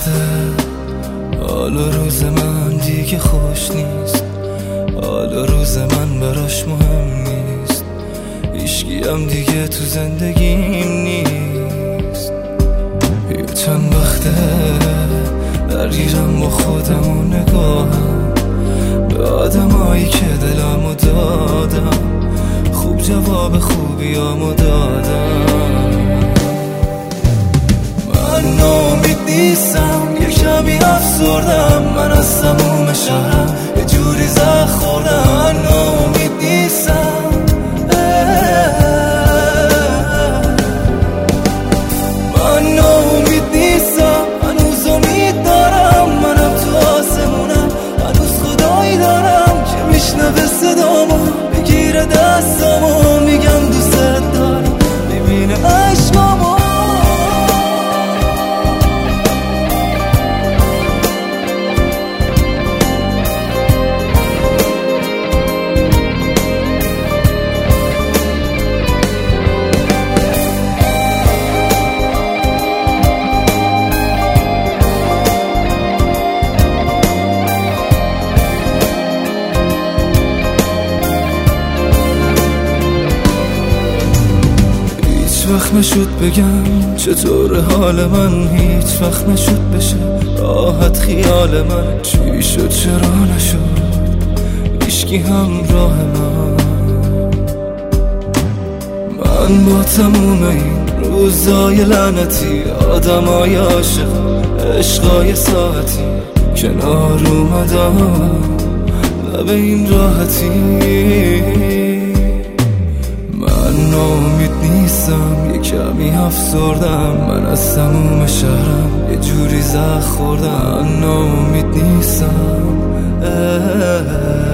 وقته، حال و روز من دیگه خوش نیست، حال و روز من براش مهم نیست، هیچکی هم دیگه تو زندگیم نیست. یه چند وقته درگیرم با خودم و نگاهم به آدمایی که دلمو دادم، خوب جواب خوبیامو دادم. من ناامید نیستم، یه کمی افسردم، من از سموم شهرم یه جوری زخم خوردم. من ناامید نیستم، من ناامید نیستم، هنوز امید دارم، منم تو آسمونم، هنوز خدایی دارم که میشنوه صدامو، بگیره دستامو، میگم دوست دارم، ببینه عشقامو. هیچ وقت نشد بگم چطور حال من، هیچ وقت نشد بشه راحت خیال من. چی شد چرا نشد هیچکی همراه من با تموم این روزای لعنتی، آدمای عاشق، عشقای ساعتی، کنار اومدم لب این راحتی. من ناامید نیستم، یه کمی افسردم، من از سموم شهرم یه جوری زخم خوردم. من ناامید نیستم.